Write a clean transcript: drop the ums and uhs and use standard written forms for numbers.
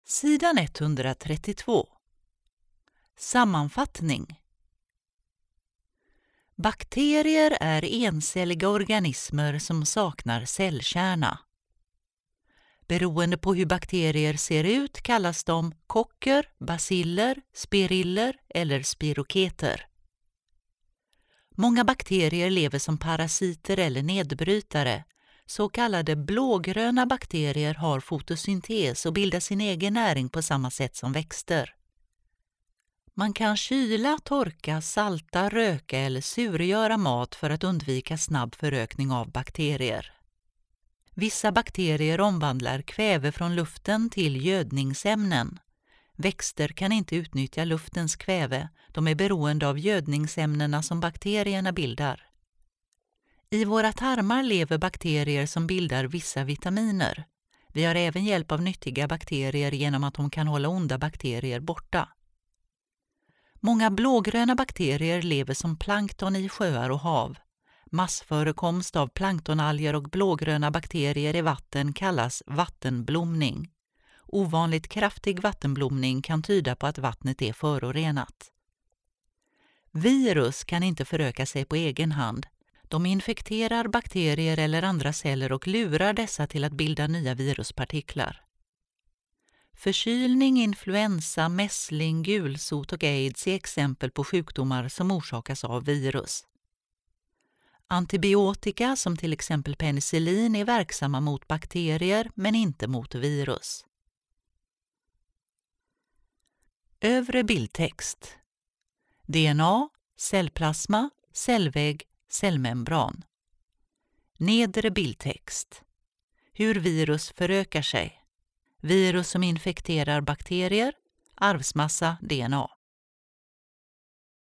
Sidan 132. Sammanfattning. Bakterier är encelliga organismer som saknar cellkärna. Beroende på hur bakterier ser ut kallas de kocker, baciller, spiriller eller spiroketer. Många bakterier lever som parasiter eller nedbrytare. Så kallade blågröna bakterier har fotosyntes och bildar sin egen näring på samma sätt som växter. Man kan kyla, torka, salta, röka eller surgöra mat för att undvika snabb förökning av bakterier. Vissa bakterier omvandlar kväve från luften till gödningsämnen. Växter kan inte utnyttja luftens kväve, de är beroende av gödningsämnena som bakterierna bildar. I våra tarmar lever bakterier som bildar vissa vitaminer. Vi har även hjälp av nyttiga bakterier genom att de kan hålla onda bakterier borta. Många blågröna bakterier lever som plankton i sjöar och hav. Massförekomst av planktonalger och blågröna bakterier i vatten kallas vattenblomning. Ovanligt kraftig vattenblomning kan tyda på att vattnet är förorenat. Virus kan inte föröka sig på egen hand. De infekterar bakterier eller andra celler och lurar dessa till att bilda nya viruspartiklar. Förkylning, influensa, mässling, gulsot och aids är exempel på sjukdomar som orsakas av virus. Antibiotika som till exempel penicillin är verksamma mot bakterier men inte mot virus. Övre bildtext. DNA, cellplasma, cellvägg, cellmembran. Nedre bildtext. Hur virus förökar sig. Virus som infekterar bakterier, arvsmassa, DNA.